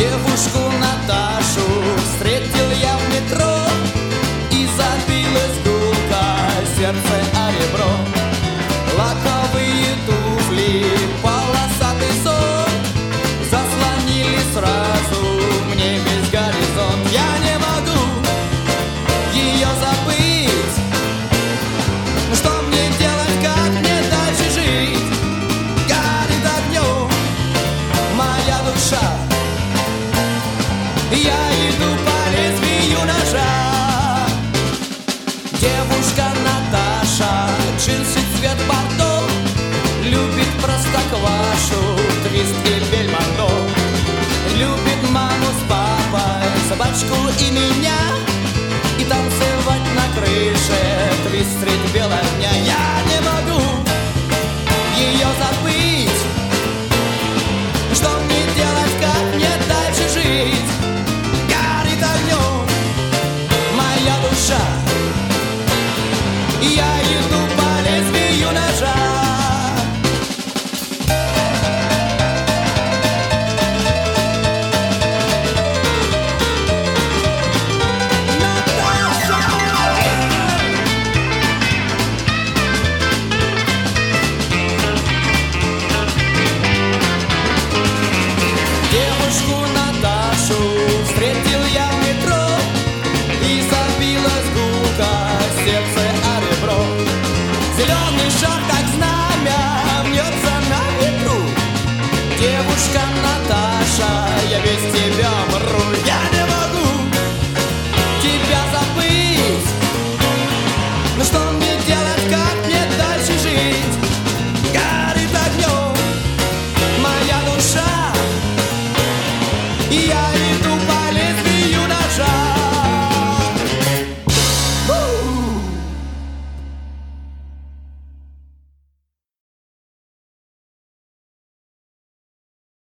Девушку Наташу встретил я в метро, и забилась гулка, сердце о ребро. Лаковые туфли, полосатый сон заслонили сразу мне весь горизонт. Я не могу ее забыть. Что мне делать, как мне дальше жить? Горит огнем моя душа. Я иду по лезвию ножа. Девушка Наташа, джинсы цвет бордо, любит простоквашу, твист и бельмондо. Любит маму с папой, собачку и меня, и танцевать на крыше твист средь бела дня. Я не могу ее забыть. Что мне делать, как мне дальше жить? Горит огнем моя душа. Я иду по лезвию ножа. Девушку Наташу встретил я в метро, и забилась гулка, сердце о ребро. Зеленый шар, как знамя, мнется на ветру. Девушка Наташа, я без тебя мру. Я не могу тебя забыть. Но что мне делать, как мне дальше жить? Горит огнем моя душа. Я